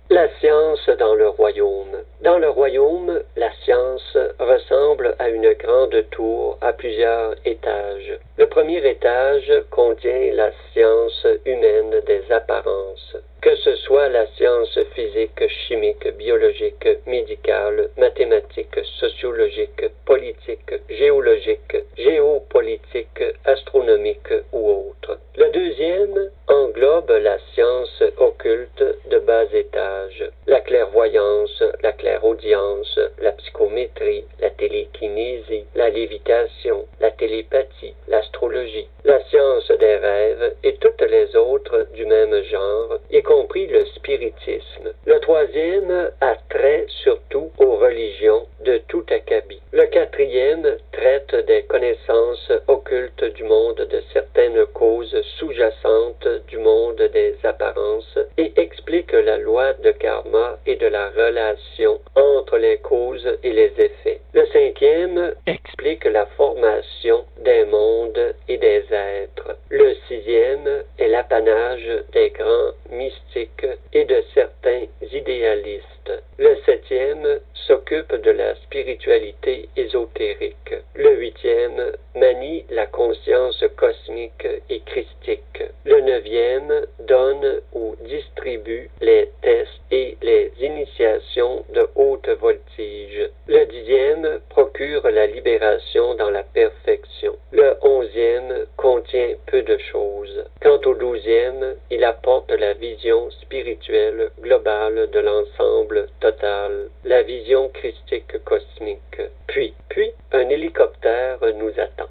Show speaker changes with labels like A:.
A: La science dans le royaume. Dans le royaume, la science ressemble à une grande tour à plusieurs étages. Le premier étage contient la science humaine des apparences, que ce soit la science physique, chimique, biologique, médicale, mathématique, sociologique, politique, géologique, géopolitique, astronomique ou autre. Le deuxième englobe la science occulte de bas étage, la clairvoyance, la clairaudience, la psychométrie, la télékinésie, la lévitation, la télépathie, l'astrologie, la science des rêves et toutes les autres du même genre, y compris le spiritisme. Le troisième a trait surtout aux religions de tout acabit. Le quatrième traite des connaissances occultes du monde de certaines causes sous-jacentes du monde des apparences et explique la loi de karma et de la relation entre les causes et les effets. Le cinquième explique la formation des mondes et des êtres. Le sixième est l'apanage des grands mystiques et de certains idéalistes. Le septième s'occupe de la spiritualité ésotérique. Le huitième manie la conscience cosmique et christique. Le neuvième donne ou distribue les tests et les initiations de haute voltige. Le dixième procure la libération dans la perfection. Le onzième contient peu de choses. Quant au douzième, il apporte la vision spirituelle globale de l'ensemble total, la vision christique cosmique. Puis, un hélicoptère nous attend.